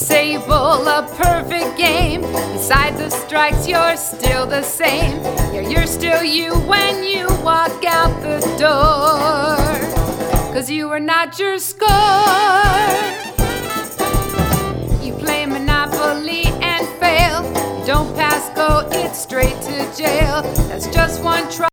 disable a perfect game. Beside the strikes, you're still the same. Yeah, you're still you when you walk out the door. 'Cause you are not your score. You play Monopoly and fail. You don't pass go, it's straight to jail. That's just one try.